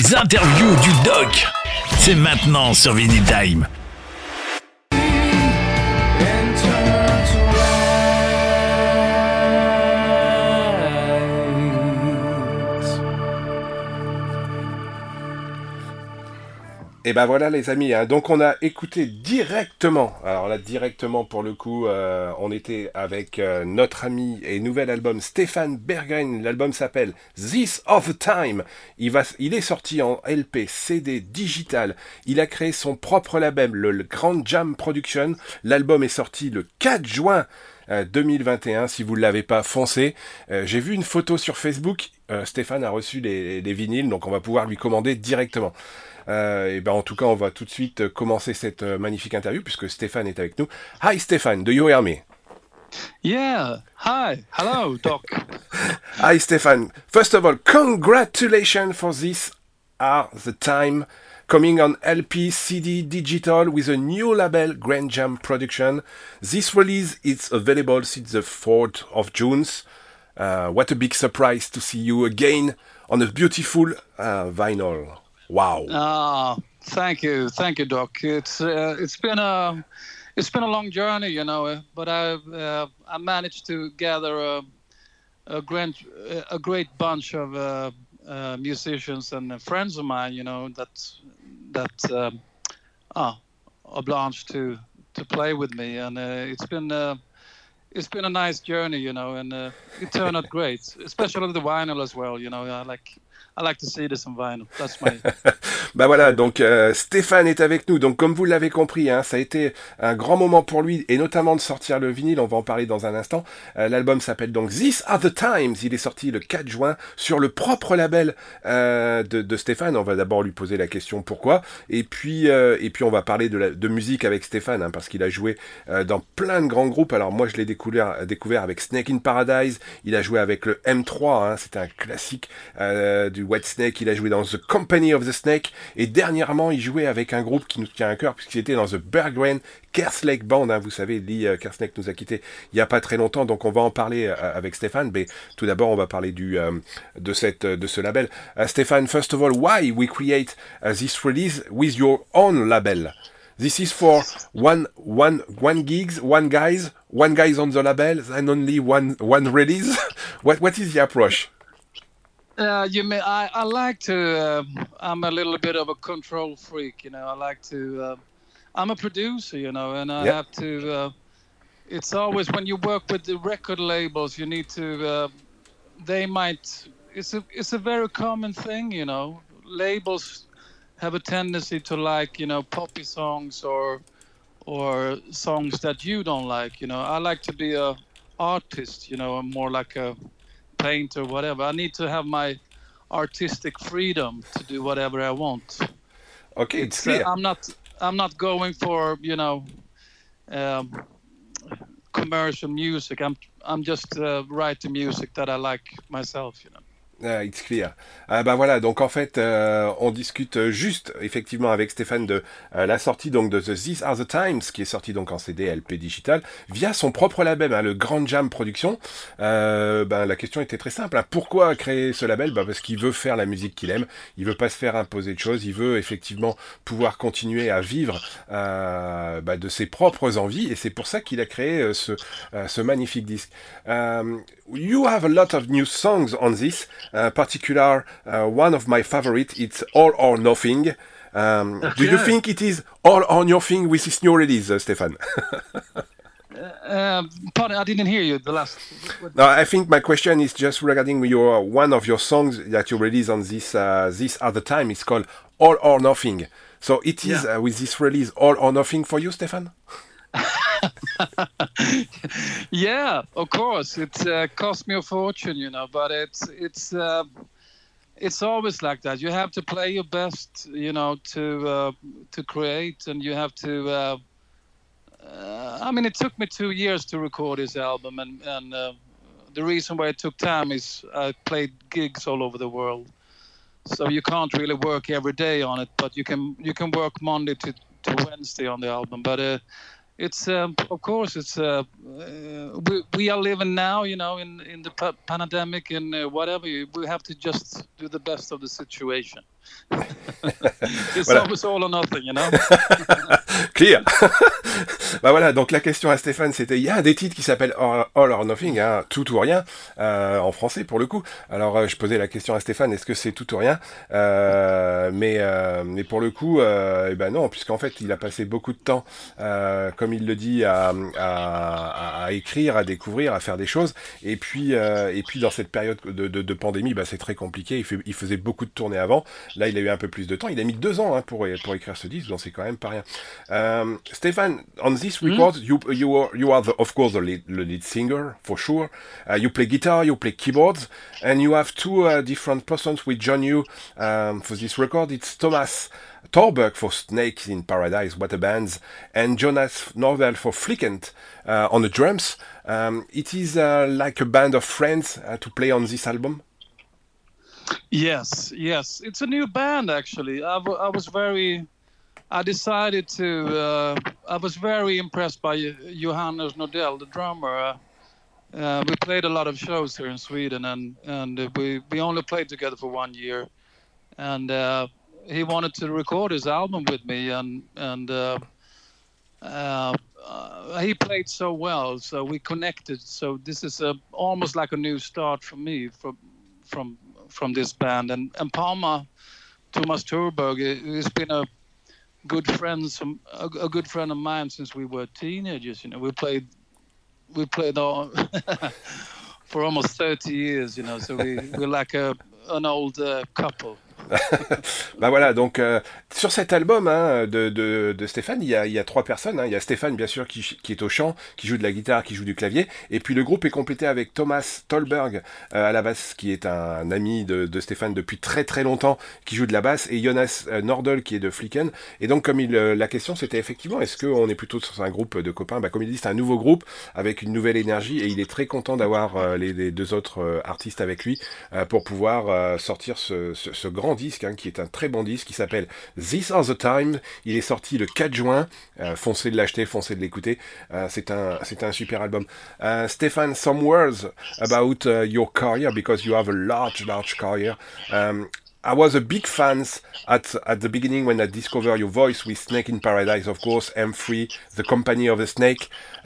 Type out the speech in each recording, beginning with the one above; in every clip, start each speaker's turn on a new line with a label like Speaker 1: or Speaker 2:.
Speaker 1: Les interviews du doc, c'est maintenant sur Vinyl Time.
Speaker 2: Et ben voilà les amis, hein. Donc on a écouté directement, alors là directement pour le coup, on était avec notre ami et nouvel album Stéphane Berggren, l'album s'appelle This of the Time, il est sorti en LP, CD, digital, il a créé son propre label, le Grand Jam Production, l'album est sorti le 4 juin 2021, si vous ne l'avez pas, foncé. J'ai vu une photo sur Facebook, Stéphane a reçu les vinyles, donc on va pouvoir lui commander directement. Et ben en tout cas, on va tout de suite commencer cette magnifique interview puisque Stéphane est avec nous. Hi Stéphane, do you hear me?
Speaker 3: Yeah. Hi. Hello, Doc.
Speaker 2: Hi Stéphane. First of all, congratulations for this are the time coming on LP, CD, digital with a new label, Grand Jam Production. This release is available since the 4th of June. What a big surprise to see you again on a beautiful vinyl. Wow.
Speaker 3: Thank you, Doc. It's been a long journey, you know, but I managed to gather a great bunch of musicians and friends of mine, you know, that obliged to play with me, and it's been a nice journey, you know, and it turned out great, especially the vinyl as well, you know. I like to see this on vinyl. That's my...
Speaker 2: Bah voilà, donc Stéphane est avec nous. Donc comme vous l'avez compris, hein, ça a été un grand moment pour lui, et notamment de sortir le vinyle, on va en parler dans un instant. L'album s'appelle donc These Are the Times, il est sorti le 4 juin sur le propre label de Stéphane. On va d'abord lui poser la question pourquoi, et puis on va parler de musique avec Stéphane, hein, parce qu'il a joué dans plein de grands groupes. Alors moi je l'ai découvert avec Snake in Paradise, il a joué avec le M3, hein, c'était un classique du Whitesnake, il a joué dans The Company of the Snake, et dernièrement il jouait avec un groupe qui nous tient à cœur puisqu'il était dans The Berggren Kerslake Band, hein, vous savez, Lee Kerslake nous a quittés il y a pas très longtemps, donc on va en parler avec Stéphane, mais tout d'abord on va parler de ce label. Stéphane, first of all, why we create this release with your own label? This is for one guys on the label and only one release. What is the approach?
Speaker 3: You may. I like to. I'm a little bit of a control freak, you know. I like to. I'm a producer, you know, and I have to. It's always when you work with the record labels, you need to. They might. It's a very common thing, you know. Labels have a tendency to like, you know, poppy songs or songs that you don't like, you know. I like to be a artist, you know. I'm more like a painter, whatever. I need to have my artistic freedom to do whatever I want.
Speaker 2: Okay, it's clear.
Speaker 3: I'm not going for, you know, commercial music. I'm just writing music that I like myself, you know.
Speaker 2: It's clear. Bah voilà, donc en fait, on discute juste effectivement avec Stéphane de la sortie donc de These Are the Times, qui est sorti donc en CD, LP digital, via son propre label, hein, le Grand Jam Production. La question était très simple, hein. Pourquoi créer ce label? Parce qu'il veut faire la musique qu'il aime, il veut pas se faire imposer de choses, il veut effectivement pouvoir continuer à vivre de ses propres envies, et c'est pour ça qu'il a créé ce magnifique disque. You have a lot of new songs on this. Particular, one of my favorite, it's All or Nothing.
Speaker 3: Okay.
Speaker 2: Do you think it is all or nothing with this new release, Stéphane?
Speaker 3: Pardon, I didn't hear you. The last.
Speaker 2: No, I think my question is just regarding one of your songs that you release on this other time. It's called All or Nothing. So it is with this release All or Nothing for you, Stéphane?
Speaker 3: Yeah, of course. It cost me a fortune, you know, but it's always like that. You have to play your best, you know, to create, and you have to. I mean, it took me 2 years to record this album, and the reason why it took time is I played gigs all over the world, so you can't really work every day on it, but you can work Monday to Wednesday on the album, but. It's of course it's we are living now, you know, in the pandemic and whatever. We have to just do the best of the situation. It's
Speaker 2: Voilà.
Speaker 3: always all or nothing, you know.
Speaker 2: Clear. Bah voilà, donc la question à Stéphane, c'était, il y a un des titres qui s'appelle All or Nothing, hein, tout ou rien, en français pour le coup. Alors je posais la question à Stéphane, est-ce que c'est tout ou rien? Mais pour le coup, eh ben non, puisqu'en fait il a passé beaucoup de temps, comme il le dit, à écrire, à découvrir, à faire des choses. Et puis dans cette période de pandémie, bah, c'est très compliqué. Il faisait beaucoup de tournées avant. Là, il a eu un peu plus de temps. Il a mis 2 ans hein, pour écrire ce disque, donc c'est quand même pas rien. Stefan, on this record, you are of course the lead singer for sure. You play guitar, you play keyboards, and you have two different persons with join you for this record. It's Thomas Torberg for Snakes in Paradise, What a Bands, and Jonas Norvell for Flickant on the drums. It is like a band of friends to play on this album.
Speaker 3: Yes, yes, it's a new band actually. I decided to. I was very impressed by Johannes Nordell, the drummer. We played a lot of shows here in Sweden, and we only played together for 1 year, and he wanted to record his album with me, and he played so well, so we connected. So this is almost like a new start for me from this band, and Palma, Thomas Torberg, he's been a good friend of mine since we were teenagers. You know, we played all for almost 30 years. You know, so we're like an old couple.
Speaker 2: Bah voilà, donc sur cet album hein, de Stéphane, il y a 3 personnes. Hein. Il y a Stéphane, bien sûr, qui est au chant, qui joue de la guitare, qui joue du clavier. Et puis le groupe est complété avec Thomas Tolberg à la basse, qui est un ami de Stéphane depuis très très longtemps, qui joue de la basse, et Jonas Nordel, qui est de Flicken. Et donc, comme la question, c'était effectivement, est-ce qu'on est plutôt sur un groupe de copains? Bah, comme il dit, c'est un nouveau groupe avec une nouvelle énergie, et il est très content d'avoir les 2 autres artistes avec lui pour pouvoir sortir ce grand disque, hein, qui est un très bon disque, qui s'appelle This Are the Time. Il est sorti le 4 juin. Foncez de l'acheter, foncez de l'écouter. C'est un super album. Stefan, some words about your career, because you have a large career. I was a big fan at the beginning when I discovered your voice with Snake in Paradise, of course, M3, The Company of the Snake.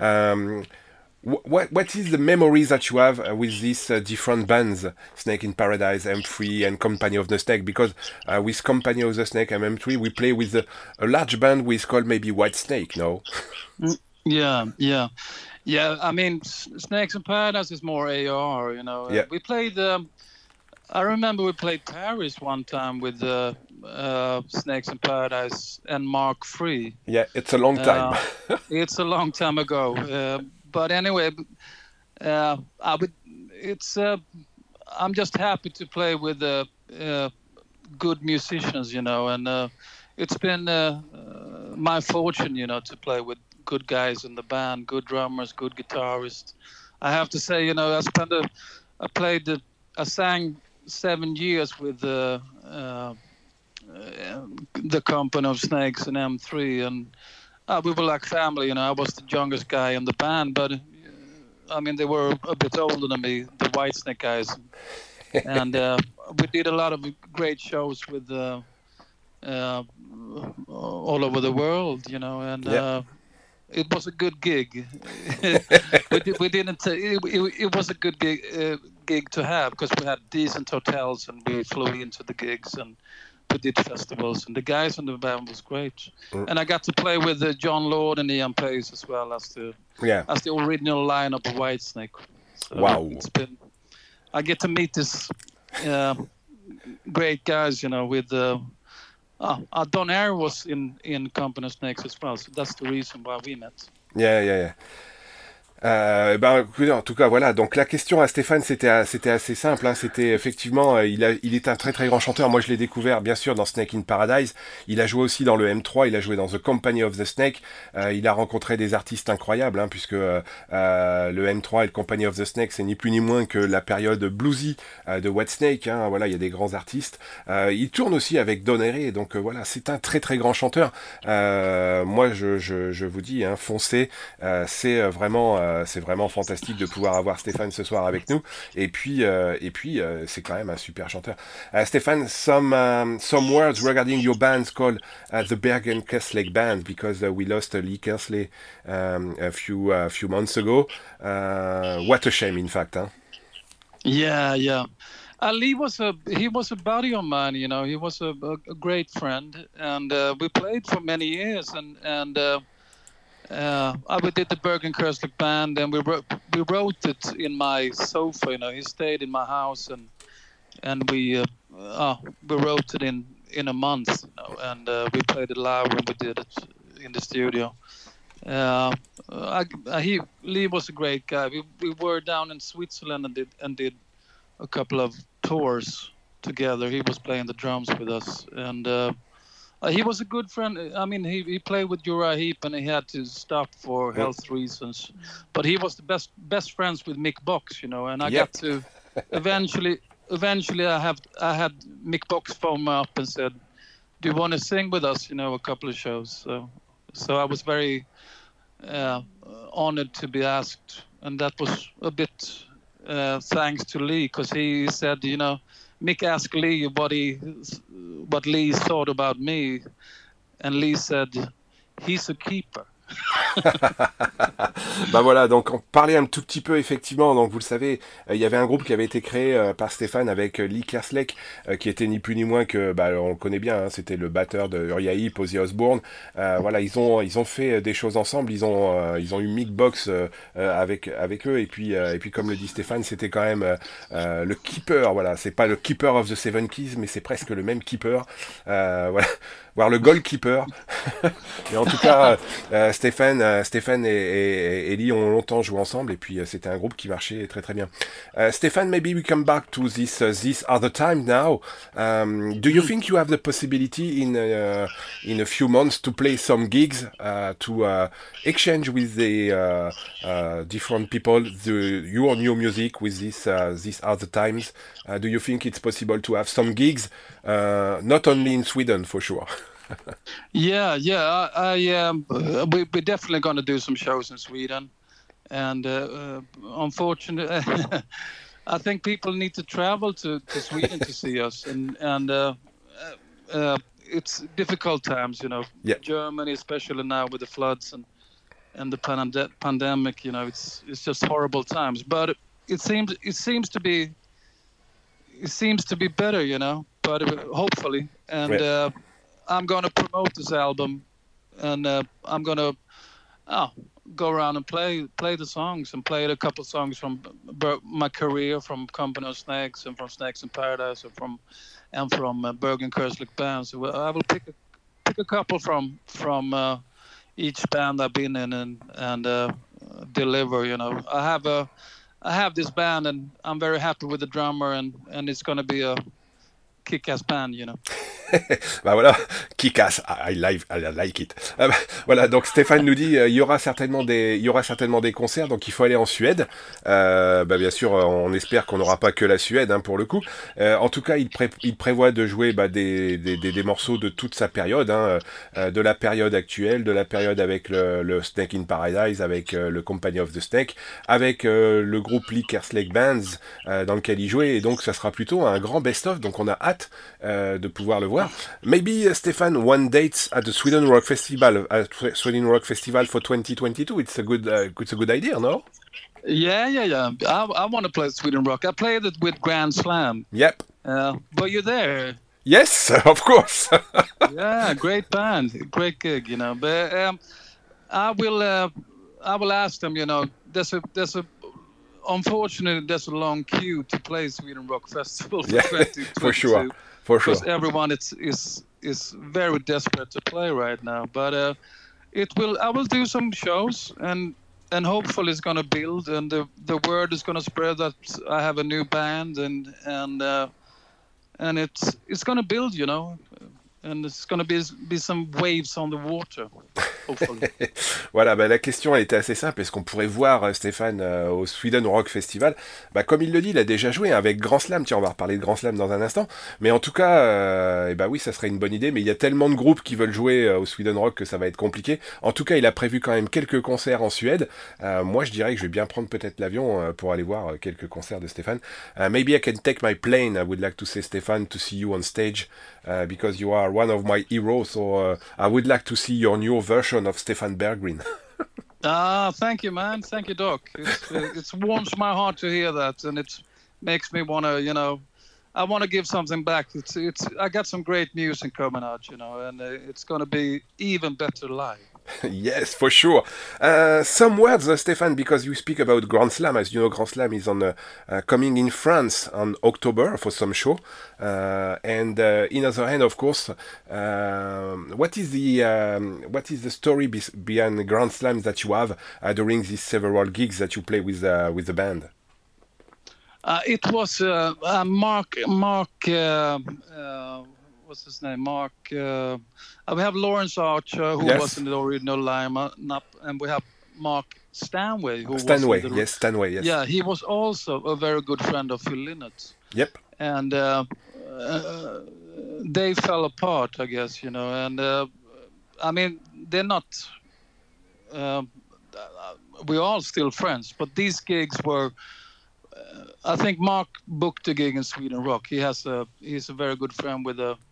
Speaker 2: What is the memories that you have with these different bands, Snake in Paradise, M3, and Company of the Snake? Because with Company of the Snake and M3, we play with a large band we called maybe White Snake, no?
Speaker 3: Yeah. I mean, Snakes in Paradise is more AR, you know.
Speaker 2: Yeah.
Speaker 3: We played. I remember we played Paris one time with Snakes in Paradise and Mark III.
Speaker 2: Yeah, it's a long time.
Speaker 3: It's a long time ago. But anyway, I'm just happy to play with good musicians, you know, and it's been my fortune, you know, to play with good guys in the band, good drummers, good guitarists. I have to say, you know, I sang 7 years with the Company of Snakes and M3, and we were like family, you know. I was the youngest guy in the band, but I mean, they were a bit older than me, the Whitesnake guys. And we did a lot of great shows with all over the world, you know, and it was a good gig. It was a good gig to have, because we had decent hotels and we flew into the gigs and we did festivals, and the guys in the band was great. And I got to play with John Lord and Ian Pace as well as the original lineup of Whitesnake. So
Speaker 2: wow!
Speaker 3: I get to meet this great guys, you know. With Don Air was in Company of Snakes as well, so that's the reason why we met.
Speaker 2: Yeah. Écoutez, en tout cas, voilà. Donc la question à Stéphane, c'était assez simple. Hein. C'était effectivement, il est un très très grand chanteur. Moi, je l'ai découvert, bien sûr, dans Snake in Paradise. Il a joué aussi dans le M3. Il a joué dans The Company of the Snake. Il a rencontré des artistes incroyables, hein, puisque le M3 et le Company of the Snake, c'est ni plus ni moins que la période bluesy de Whitesnake. Hein. Voilà, il y a des grands artistes. Il tourne aussi avec Don Airey. Donc voilà, c'est un très très grand chanteur. Moi, je vous dis, hein, foncez. C'est vraiment c'est vraiment fantastique de pouvoir avoir Stéphane ce soir avec nous. Et puis, c'est quand même un super chanteur. Stéphane, some words regarding your band called the Bergen Kerslake Band, because we lost Lee Kersley a few months ago. What a shame, in fact. Huh?
Speaker 3: Yeah, yeah. Ali was a buddy of mine. You know, he was a great friend, and we played for many years. We did the Bergen Kerslake Band, and we wrote it in my sofa. You know, he stayed in my house, and we wrote it in a month. You know, and we played it live when we did it in the studio. Lee was a great guy. We were down in Switzerland and did a couple of tours together. He was playing the drums with us, and he was a good friend. I mean, he played with Uriah Heep, and he had to stop for health reasons. But he was the best friends with Mick Box, you know. And I got to eventually I had Mick Box phone me up and said, "Do you want to sing with us? You know, a couple of shows." So I was very honored to be asked, and that was a bit thanks to Lee, because he said, you know, Mick asked Lee what Lee thought about me, and Lee said, "He's a keeper."
Speaker 2: Bah voilà, donc on parlait un tout petit peu effectivement, donc vous le savez, il y avait un groupe qui avait été créé par Stéphane avec Lee Kerslake, qui était ni plus ni moins que, bah on le connaît bien, hein, c'était le batteur de Uriah Heep, Ozzy Osbourne. Voilà, ils ont fait des choses ensemble, ils ont eu Mick Box avec eux, et puis comme le dit Stéphane, c'était quand même le keeper, voilà, c'est pas le keeper of the Seven Keys, mais c'est presque le même keeper, voilà, voire le goalkeeper. Mais en tout cas, Stéphane et Lee ont longtemps joué ensemble, et puis c'était un groupe qui marchait très très bien. Stéphane, maybe we come back to this other time now. Do you think you have the possibility in a few months to play some gigs, to exchange with the different people your new music with these other times? Do you think it's possible to have some gigs, not only in Sweden for sure?
Speaker 3: Yeah. We're definitely going to do some shows in Sweden, and unfortunately, I think people need to travel to Sweden to see us, and it's difficult times, you know.
Speaker 2: Yeah.
Speaker 3: Germany, especially now with the floods and the pandemic, you know, it's just horrible times. But it seems to be better, you know. But hopefully, and. I'm going to promote this album, and I'm going to go around and play the songs, and play a couple songs from my career, from Company of Snakes and from Snakes in Paradise, and from Bergen Kerslake Band. So I will pick a couple from each band I've been in and deliver. You know, I have this band, and I'm very happy with the drummer, and it's going to be a kick-ass band, you know.
Speaker 2: Bah voilà, kick-ass, I like it. Voilà, donc Stéphane nous dit il y aura certainement des concerts, donc il faut aller en Suède. Bah bien sûr, on espère qu'on n'aura pas que la Suède, hein, pour le coup. En tout cas, il prévoit de jouer des morceaux de toute sa période, hein, de la période actuelle, de la période avec le Snake in Paradise, avec le Company of the Snake, avec le groupe Lee Kerslake Bands dans lequel il jouait, et donc ça sera plutôt un grand best-of, donc on a hâte de pouvoir le voir. Maybe, Stefan, one date at the Sweden Rock Festival for 2022. It's a good idea, no?
Speaker 3: Yeah. I want to play Sweden Rock. I played it with Grand Slam.
Speaker 2: Yep.
Speaker 3: But you're there.
Speaker 2: Yes, of course.
Speaker 3: Yeah, great band, great gig, you know. But I will ask them. You know, unfortunately, there's a long queue to play Sweden Rock Festival for 2022.
Speaker 2: For sure.
Speaker 3: Because everyone is very desperate to play right now. But I will do some shows, and hopefully it's going to build, and the word is going to spread that I have a new band, and it's going to build, you know, and it's going to be some waves on the water. hopefully.
Speaker 2: Voilà, bah, la question elle était assez simple. Est-ce qu'on pourrait voir Stéphane au Sweden Rock Festival? Bah, comme il le dit, il a déjà joué avec Grand Slam. Tiens, on va reparler de Grand Slam dans un instant. Mais en tout cas, eh bah oui, ça serait une bonne idée. Mais il y a tellement de groupes qui veulent jouer au Sweden Rock que ça va être compliqué. En tout cas, il a prévu quand même quelques concerts en Suède. Moi, je dirais que je vais bien prendre peut-être l'avion pour aller voir quelques concerts de Stéphane. Maybe I can take my plane. I would like to say, Stéphane, to see you on stage because you are one of my heroes. So I would like to see your new version of Stefan Berggren.
Speaker 3: Ah, thank you, man. Thank you, Doc. It warms my heart to hear that, and it makes me want to, I want to give something back. I got some great music coming out, and it's going to be even better live.
Speaker 2: Yes, for sure. Some words, Stefan, because you speak about Grand Slam. As you know, Grand Slam is on coming in France on October for some show. And in other hand, of course, what is the story behind Grand Slams that you have during these several gigs that you play with the band?
Speaker 3: It was Mark. What's his name? Mark. We have Lawrence Archer, who was in the original lineup, and we have Mark Stanway, who
Speaker 2: Stanway,
Speaker 3: was
Speaker 2: Stanway, yes.
Speaker 3: Yeah, he was also a very good friend of Phil Lynott.
Speaker 2: Yep.
Speaker 3: And they fell apart, I guess, and I mean, they're not. We're all still friends, but these gigs were. I think Mark booked a gig in Sweden Rock. He's a very good friend with the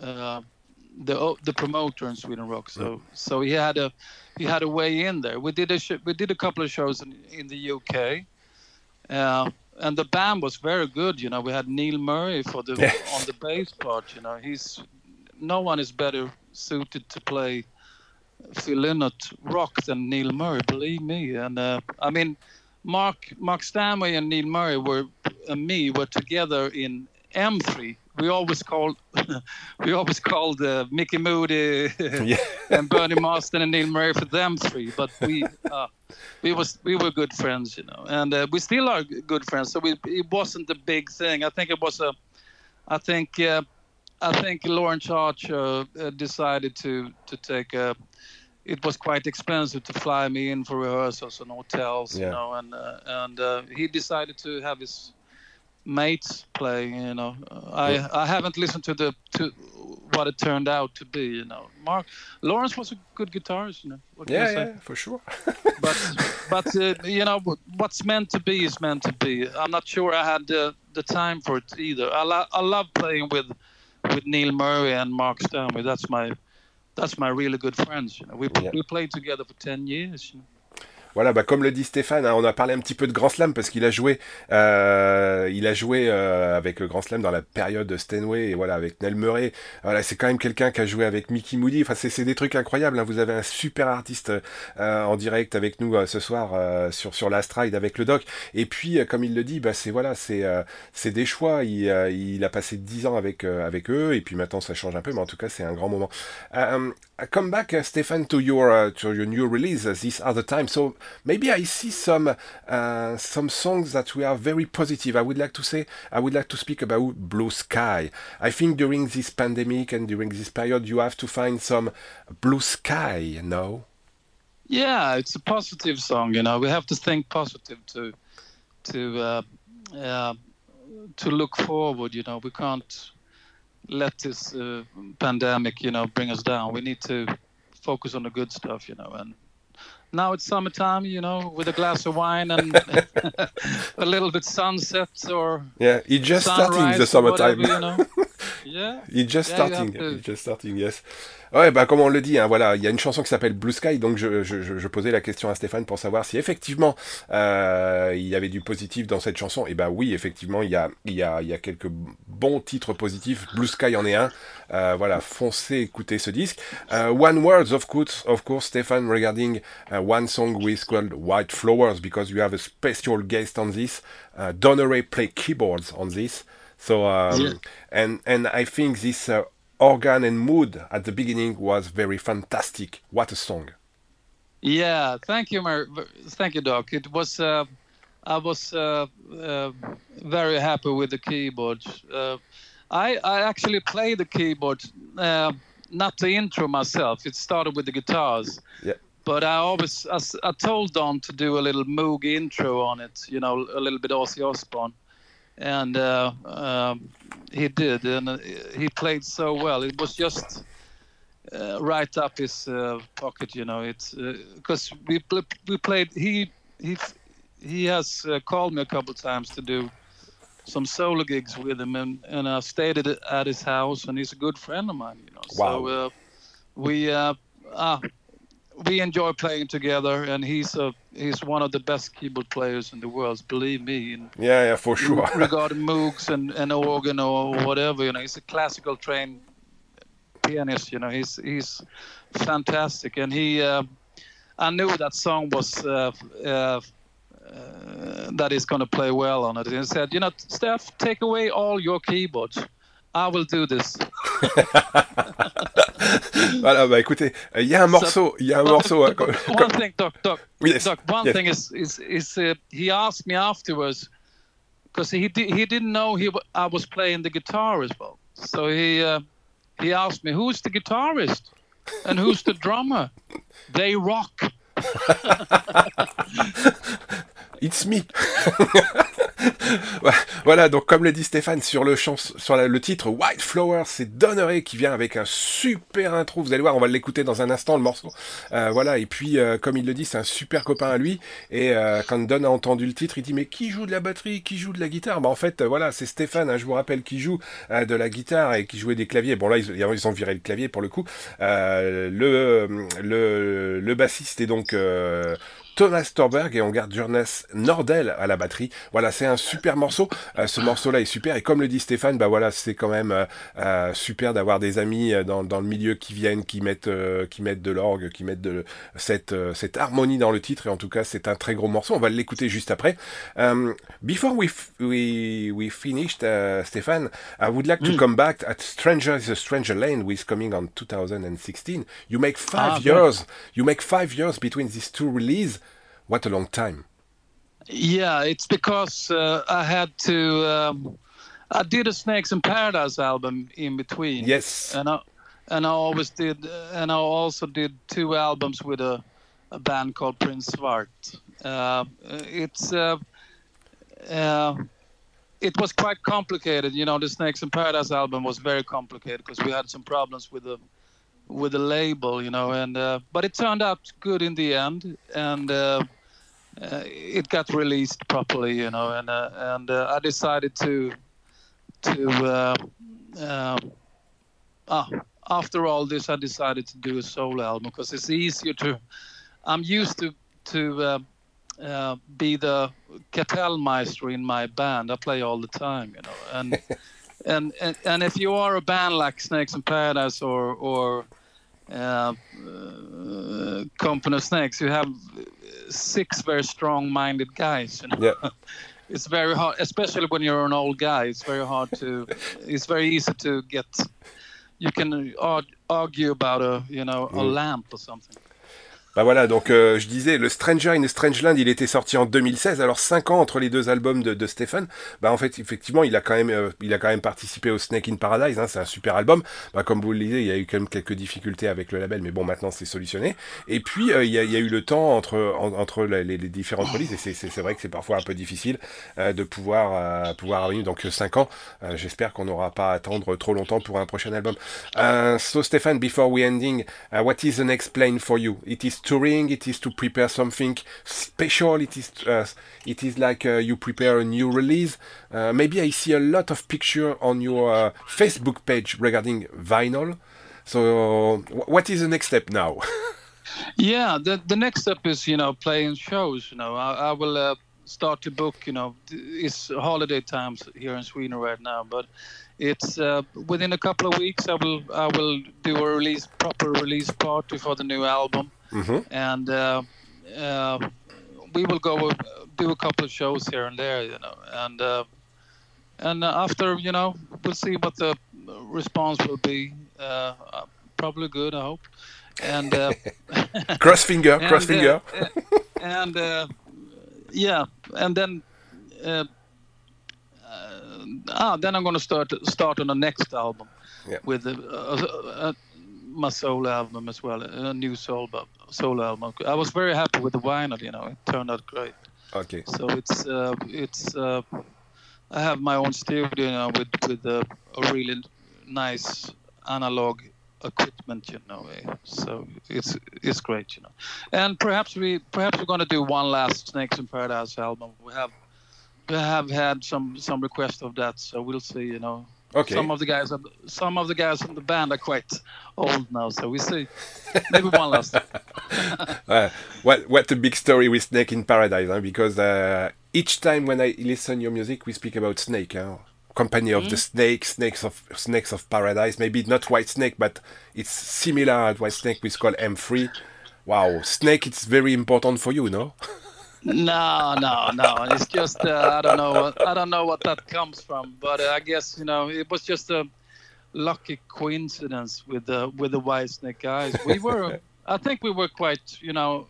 Speaker 3: promoter in Sweden Rock. So he had a way in there. We did a couple of shows in the UK, and the band was very good. We had Neil Murray on the bass part. No one is better suited to play Phil Lynott rock than Neil Murray. Believe me. And I mean. Mark Stanway and Neil Murray were together in M3. We always called Mickey Moody and Bernie Marsden and Neil Murray for them three. But we were good friends, and we still are good friends. So it wasn't a big thing. I think it was I think Lawrence Archer decided to take a. It was quite expensive to fly me in for rehearsals and hotels, and he decided to have his mates play. I haven't listened to what it turned out to be. Lawrence was a good guitarist.
Speaker 2: Yeah, for sure.
Speaker 3: but what's meant to be is meant to be. I'm not sure I had the time for it either. I love playing with Neil Murray and Mark Stanway. That's my really good friends. We played together for 10 years.
Speaker 2: Voilà, bah comme le dit Stéphane, on a parlé un petit peu de Grand Slam parce qu'il a joué, avec le Grand Slam dans la période Steinway et voilà avec Neil Murray. Voilà, c'est quand même quelqu'un qui a joué avec Mickey Moody. Enfin, c'est des trucs incroyables. Vous avez un super artiste en direct avec nous ce soir sur Last Ride avec le Doc. Et puis, comme il le dit, bah c'est des choix. Il a passé 10 ans avec eux et puis maintenant ça change un peu, mais en tout cas c'est un grand moment. Come back, Stefan, to your new release, These Other Times. So maybe I see some songs that we are very positive. I would like to speak about Blue Sky. I think during this pandemic and during this period, you have to find some blue sky. No?
Speaker 3: Yeah, it's a positive song. We have to think positive to look forward. We can't let this pandemic, bring us down. We need to focus on the good stuff, and now it's summertime, with a glass of wine and a little bit sunset or
Speaker 2: it's just starting the summertime.
Speaker 3: Whatever, It's
Speaker 2: just starting, yes. Ouais, bah comme on le dit, voilà, il y a une chanson qui s'appelle Blue Sky, donc je posais la question à Stéphane pour savoir si effectivement il y avait du positif dans cette chanson. Et bah oui, effectivement, il y a quelques bons titres positifs. Blue Sky en est un. Voilà, foncez écouter ce disque. One word, of course, Stéphane, regarding one song with called White Flowers, because you have a special guest on this. Donneray play keyboards on this. So and I think this organ and mood at the beginning was very fantastic. What a song!
Speaker 3: Yeah, thank you, Doc. It was I was very happy with the keyboards. I actually play the keyboard not the intro myself. It started with the guitars.
Speaker 2: Yeah.
Speaker 3: But I told Don to do a little Moog intro on it, you know, a little bit Ozzy Osbourne, and he did, and he played so well. It was just right up his pocket, you know. It's because we played. He has called me a couple times to do some solo gigs with him, and I stayed at his house, and he's a good friend of mine, you know.
Speaker 2: Wow.
Speaker 3: So we enjoy playing together, and he's one of the best keyboard players in the world, believe me.
Speaker 2: Yeah, for sure.
Speaker 3: Regarding Moogs and organ or whatever, you know, he's a classical trained pianist. You know, he's fantastic, and I knew that song was that he's going to play well on it. And he said, you know, Steph, take away all your keyboards. I will do this.
Speaker 2: Voilà, bah écoutez, il y a un morceau,
Speaker 3: One thing, Doc,
Speaker 2: yes,
Speaker 3: Doc. One
Speaker 2: yes.
Speaker 3: thing is he asked me afterwards because he didn't know I was playing the guitar as well. So he asked me, who's the guitarist and who's the drummer? They rock.
Speaker 2: It's me. Voilà, donc comme le dit Stéphane sur le titre White Flower, c'est Don Airey qui vient avec un super intro. Vous allez voir, on va l'écouter dans un instant le morceau. Voilà, et puis comme il le dit, c'est un super copain à lui. Et quand Don a entendu le titre, il dit mais qui joue de la batterie, qui joue de la guitare? Bah en fait, voilà, c'est Stéphane. Hein, je vous rappelle qui joue de la guitare et qui jouait des claviers. Bon là, ils ont viré le clavier pour le coup. Le bassiste est donc Thomas Storberg et on garde Jonas Nordell à la batterie. Voilà, c'est un super morceau. Ce morceau-là est super et comme le dit Stéphane, bah voilà, c'est quand même super d'avoir des amis dans le milieu qui viennent, qui mettent de l'orgue, qui mettent de cette harmonie dans le titre. Et en tout cas, c'est un très gros morceau. On va l'écouter juste après. Before we finished, Stéphane, I would like to come back at Stranger is a Stranger Land, which is coming on 2016. You make 5 years. You make 5 years between these two releases. What a long time.
Speaker 3: Yeah, it's because I had to. I did a Snakes in Paradise album in between.
Speaker 2: Yes.
Speaker 3: And I always did, and I also did 2 albums with a band called Prince Svart. It was quite complicated, you know. The Snakes in Paradise album was very complicated because we had some problems with the label, you know, and but it turned out good in the end, and it got released properly, you know, and I decided to after all this, I decided to do a solo album because it's easier to. I'm used to be the Kapellmeister in my band. I play all the time, you know, and if you are a band like Snakes in Paradise or Company of Snakes, you have 6 very strong-minded guys, you know.
Speaker 2: Yeah.
Speaker 3: It's very hard, especially when you're an old guy. It's very hard to. It's very easy to get. You can argue about a lamp or something.
Speaker 2: Bah voilà, donc je disais, le Stranger in a Strange Land, il était sorti en 2016, alors 5 ans entre les 2 albums de Stéphane. Bah en fait, effectivement, il a quand même participé au Snake in Paradise, hein, c'est un super album. Bah comme vous le disiez, il y a eu quand même quelques difficultés avec le label, mais bon, maintenant c'est solutionné. Et puis il y a eu le temps entre les différentes releases, et c'est vrai que c'est parfois un peu difficile de pouvoir arriver. Donc 5 ans, j'espère qu'on n'aura pas à attendre trop longtemps pour un prochain album. So Stéphane, before we ending, what is the next plan for you? It is touring, it is to prepare something special, it is like you prepare a new release. Maybe I see a lot of picture on your Facebook page regarding vinyl. So what is the next step now?
Speaker 3: Yeah, the next step is, you know, playing shows. You know, I will start to book. You know, it's holiday times here in Sweden right now, but it's within a couple of weeks I will do a proper release party for the new album.
Speaker 2: Mm-hmm.
Speaker 3: And we will go do a couple of shows here and there, you know, and after, you know, we'll see what the response will be. Probably good, I hope. And
Speaker 2: cross finger.
Speaker 3: And yeah, and then then I'm going to start on the next album.
Speaker 2: Yeah.
Speaker 3: With my solo album as well, a new solo album. I was very happy with the vinyl. You know, it turned out great.
Speaker 2: Okay.
Speaker 3: So it's I have my own studio now with a really nice analog equipment, you know. So it's great, you know. And perhaps we're going to do one last Snakes in Paradise album. We have had some requests of that, so we'll see, you know.
Speaker 2: Okay.
Speaker 3: Some of the guys in the band are quite old now, so we see. Maybe one last.
Speaker 2: What a big story with Snake in Paradise, huh? Because each time when I listen your music, we speak about Snake, huh? Company of the Snakes of Paradise. Maybe not White Snake, but it's similar at White Snake. We call M3. Wow, Snake, it's very important for you, no?
Speaker 3: No. It's just I don't know what that comes from, but I guess, you know, it was just a lucky coincidence with the Whitesnake guys. I think we were quite, you know,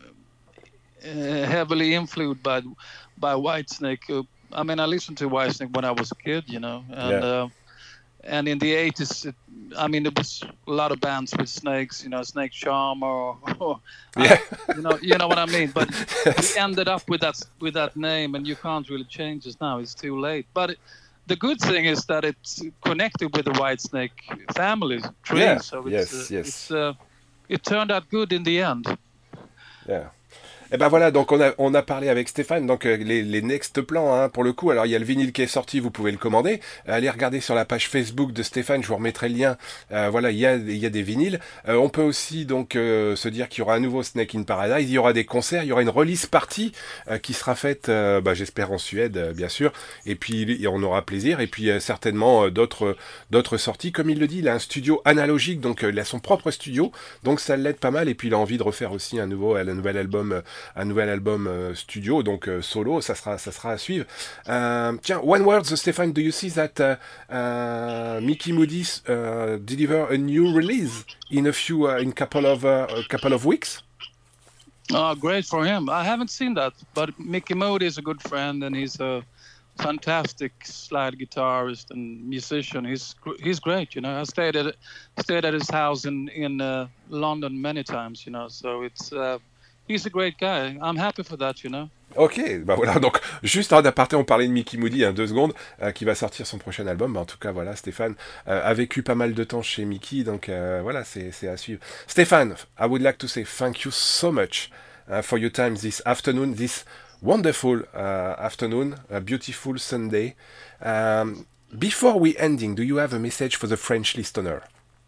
Speaker 3: heavily influenced by Whitesnake. I mean, I listened to Whitesnake when I was a kid, you know, and in the 80s, there was a lot of bands with snakes, you know, Snake Charmer, or you know what I mean. But we ended up with that name, and you can't really change it now. It's too late. But the good thing is that it's connected with the Whitesnake family tree.
Speaker 2: Yeah.
Speaker 3: So it turned out good in the end.
Speaker 2: Yeah. Et ben voilà, donc on a parlé avec Stéphane, donc les next plans, hein, pour le coup. Alors il y a le vinyle qui est sorti, vous pouvez le commander. Allez regarder sur la page Facebook de Stéphane, je vous remettrai le lien. Voilà, il y a des vinyles. On peut aussi donc se dire qu'il y aura un nouveau Snake in Paradise, il y aura des concerts, il y aura une release party qui sera faite, j'espère en Suède, bien sûr. Et puis on aura plaisir. Et puis certainement d'autres sorties. Comme il le dit, il a un studio analogique, donc il a son propre studio, donc ça l'aide pas mal. Et puis il a envie de refaire aussi un nouvel album studio, donc solo, ça sera à suivre. Tiens, one word, Stéphane, do you see that Mickey Moody deliver a new release in couple of weeks?
Speaker 3: Oh, great for him. I haven't seen that, but Mickey Moody is a good friend, and he's a fantastic slide guitarist and musician. He's great, you know. I stayed at his house in London many times, you know. So he's a great guy. I'm happy for that, you know.
Speaker 2: Ok, bah voilà, donc juste en aparté, on parlait de Mickey Moody, 2 secondes, qui va sortir son prochain album. En tout cas, voilà, Stéphane a vécu pas mal de temps chez Mickey, donc voilà, c'est à suivre. Stéphane, I would like to say thank you so much for your time this afternoon, this wonderful afternoon, a beautiful Sunday. Before we ending, do you have a message for the French listener?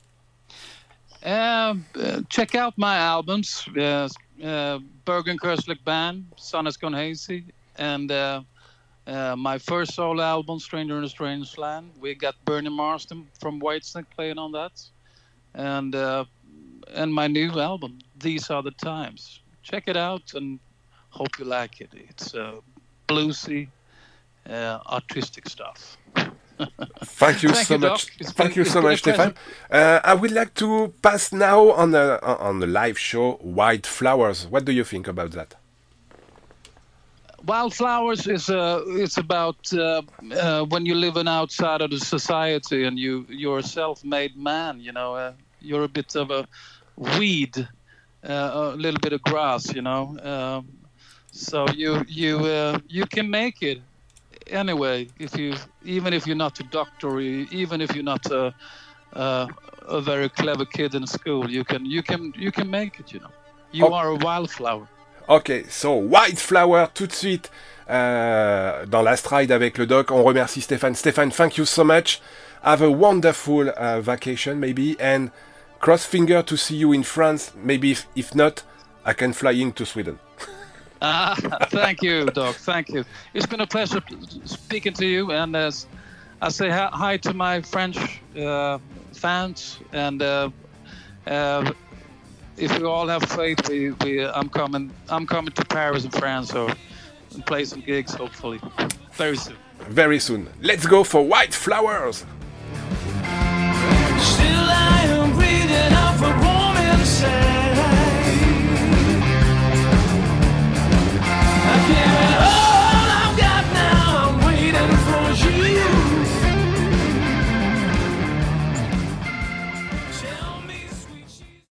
Speaker 3: Check out my albums, Bergen Kerslick Band, Sun Has Gone Hazy, and my first solo album, Stranger in a Strange Land. We got Bernie Marsden from Whitesnake playing on that, and my new album, These Are the Times. Check it out and hope you like it. It's bluesy, artistic stuff.
Speaker 2: Thank you so much. Thank you so much, Stéphane. I would like to pass now on the live show, White Flowers. What do you think about that?
Speaker 3: Wildflowers is it's about when you're living outside of the society and you're a self-made man. You know, you're a bit of a weed, a little bit of grass. You know, so you can make it anyway even if you're not a doctor, or even if you're not a very clever kid in school, you can make it. You know, you are a wildflower.
Speaker 2: Ok, so White Flower tout de suite dans Last Ride avec le doc. On remercie Stéphane. Stéphane, thank you so much. Have a wonderful vacation maybe, and cross finger to see you in France. Maybe if not, I can fly into Sweden.
Speaker 3: Thank you, Doc. Thank you. It's been a pleasure speaking to you, and I say hi to my French fans, and if we all have faith, I'm coming to Paris and France, or play some gigs, hopefully, very soon.
Speaker 2: Very soon. Let's go for White Flowers.
Speaker 4: Still